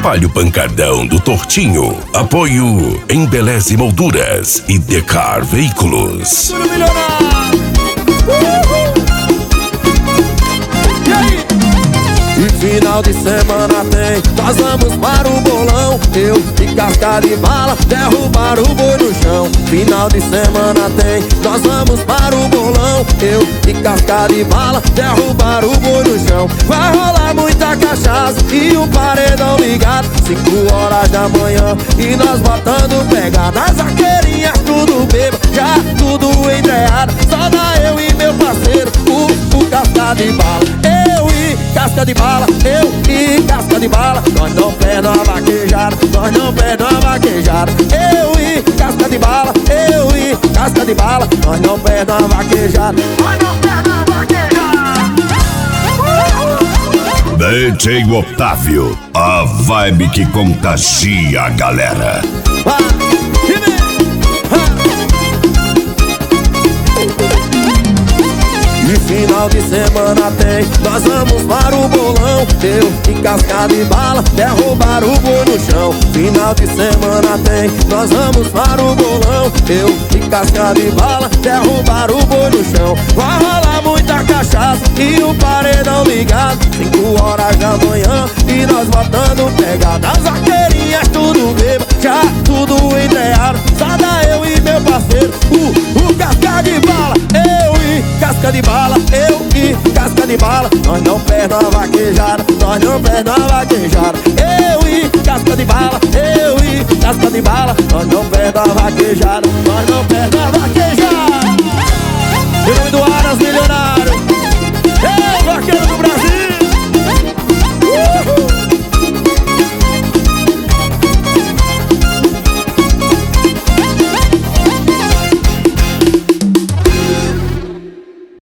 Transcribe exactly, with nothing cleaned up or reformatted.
Espalhe o pancadão do Tortinho. Apoio Embeleze Molduras e Decar Veículos. Tudo milionário! E final de semana tem, nós vamos para o bolão. Eu e casca de bala, derrubar o boi no chão. Final de semana tem, nós vamos para o bolão. Eu e casca de bala, derrubar o boi no chão. Vai rolar muita cachaça e um paredão ligado. Cinco horas da manhã e nós botando pegar nas vaqueirinhas, tudo bebo, já tudo entreado. Só dá eu e meu parceiro, o, o casca de bala. Eu e casca de bala, eu e casca de bala. Nós não perdemos a vaquejada, nós não perdemos a vaquejada. Eu e casca de bala, eu e casca de bala. Nós não perdemos a vaquejada, nós não perdemos a vaquejada. D J Otávio, a vibe que contagia a galera. E final de semana tem, nós vamos para o bolão. Eu e casca de bala, derrubar o boi no chão. Final de semana tem, nós vamos para o bolão. Eu e casca de bala, derrubar o boi no chão. Vai rolar muita cachaça e o paredão ligado. Cinco horas da manhã e nós botando pegar nas vaqueirinhas, tudo bebo, já tudo entreado. Só dá eu e meu parceiro, o, o casca de bala. Eu e casca de bala, eu e casca de bala. Nós não perdemos a vaquejada, nós não perdemos a vaquejada. Eu e casca de bala, eu e casca de bala. Nós não perdemos a vaquejada, nós não perdemos a vaquejada. Em nome do Aras Milionário. Ei!